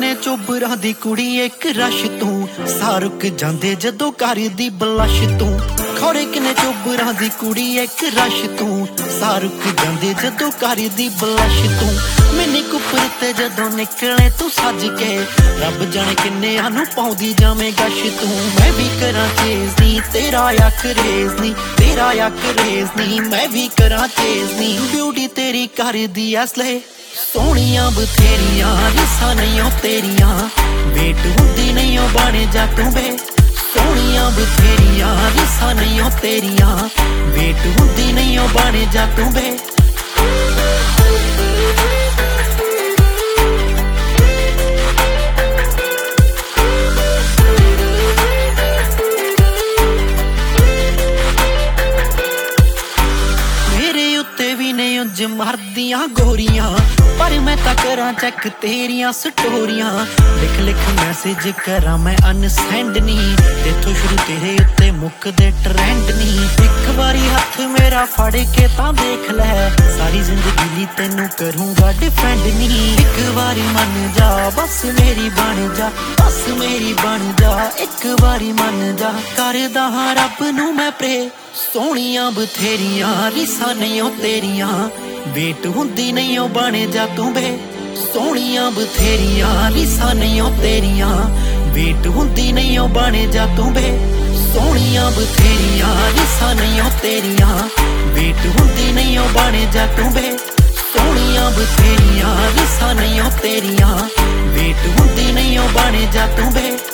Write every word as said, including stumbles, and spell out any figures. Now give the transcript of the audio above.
ਕਿੰਨੇ ਚੋਬਰਾਂ ਦੀ ਕੁੜੀ ਇੱਕ ਰਸ਼ ਤੂੰ ਸਾਰੁਕ ਜਾਂਦੇ ਜਦੋਂ ਕਰਦੀ ਬਲਸ਼ ਤੂੰ ਖੋਰੇ ਕਿੰਨੇ ਚੋਬਰਾਂ ਦੀ ਕੁੜੀ ਇੱਕ ਰਸ਼ ਤੂੰ ਸਾਰੁਕ ਜਾਂਦੇ ਜਦੋਂ ਕਰਦੀ ਬਲਸ਼ ਤੂੰ ਮੈਨੇ ਕੁੱਪਰ ਤੇ ਜਦੋਂ ਨਿਕਲੇ ਤੂੰ ਸੱਜ ਕੇ ਰੱਬ ਜਾਣੇ ਕਿੰਨਿਆਂ ਨੂੰ ਪਾਉਂਦੀ ਜਾਵੇਂ ਗਸ਼ ਤੂੰ ਮੈਂ ਵੀ ਕਰਾਂ ਚੇਜ਼ ਨੀ ਤੇਰਾ ਅੱਖ ਰੇਜ਼ ਨੀ ਤੇਰਾ ਅੱਖ ਰੇਜ਼ ਨੀ ਮੈਂ ਵੀ ਕਰਾਂ ਚੇਜ਼ ਨੀ ਬਿਊਟੀ ਤੇਰੀ ਕਰਦੀ ਐਸਲੇ ਸੋਹਣੀਆਂ ਬਥੇਰੀਆਂ ਰਿਸਾਂ ਨਹੀਂ ਓ ਤੇਰੀਆਂ ਵੇਟ ਹੁੰਦੀ ਨਹੀਂ ਓ ਬਣ ਜਾ ਤੂੰ ਵੇ ਸੋਹਣੀਆਂ ਬਥੇਰੀਆਂ ਰਿਸਾਂ ਨਹੀਂ ਓ ਤੇਰੀਆਂ ਵੇਟ ਹੁੰਦੀ ਨਹੀਂ ਓ ਬਣ ਜਾ ਤੂੰ ਵੇ ਉਂਝ ਮਰਦੀਆਂ ਗੋਰੀਆਂ ਪਰ ਮੈਂ ਤਾਂ ਕਰਾਂ ਚੈੱਕ ਤੇਰੀਆਂ ਸਟੋਰੀਆਂ ਲਿਖ ਲਿਖ ਮੈਸੇਜ ਕਰਾਂ ਮੈਂ ਅਨਸੈਂਡ ਨਹੀਂ ਤੇਥੋਂ ਸ਼ੁਰੂ ਤੇਰੇ ਉੱਤੇ ਮੁੱਕਦੇ ਟ੍ਰੈਂਡ ਨਹੀਂ ਇੱਕ ਵਾਰੀ ਹੱਥ ਮੇਰਾ ਫੜ ਕੇ ਤਾਂ ਦੇਖ ਲੈ ਸਾਰੀ ਜ਼ਿੰਦਗੀ ਲਈ ਤੈਨੂੰ ਕਰੂੰਗਾ ਡਿਫੈਂਡ ਨਹੀਂ ਇੱਕ ਵਾਰੀ ਮੰਨ ਜਾ ਬਸ ਮੇਰੀ ਬਣ ਜਾ ਬਸ ਮੇਰੀ ਬਣ ਜਾ ਇੱਕ ਵਾਰੀ ਮੰਨ ਜਾ ਕਰਦਾ ਹਾਂ ਰੱਬ ਨੂੰ ਮੈਂ ਪ੍ਰੇ ਸੋਹਣੀਆਂ ਬਥੇਰੀਆਂ ਰਿਸਾਂ ਨਹੀਂ ਓ ਤੇਰੀਆਂ ਵੇਟ ਹੁੰਦੀ ਨਹੀਂ ਓ ਬਣ ਜਾ ਤੂੰ ਵੇ ਸੋਹਣੀਆਂ ਬਥੇਰੀਆਂ ਰਿਸਾਂ ਨਹੀਂ ਓ ਤੇਰੀਆਂ ਵੇਟ ਹੁੰਦੀ ਨਹੀਂ ਓ ਬਣ ਜਾ ਤੂੰ ਵੇ ਸੋਹਣੀਆਂ ਬਥੇਰੀਆਂ ਰਿਸਾਂ ਨਹੀਂ ਓ ਤੇਰੀਆਂ ਵੇਟ ਹੁੰਦੀ ਨਹੀਂ ਓ ਬਣ ਜਾ ਤੂੰ ਵੇ ਸੋਹਣੀਆਂ ਬਥੇਰੀਆਂ ਰਿਸਾਂ ਨਹੀਂ ਓ ਤੇਰੀਆਂ ਵੇਟ ਹੁੰਦੀ ਨਹੀਂ ਓ ਬਣ ਜਾ ਤੂੰ ਵੇ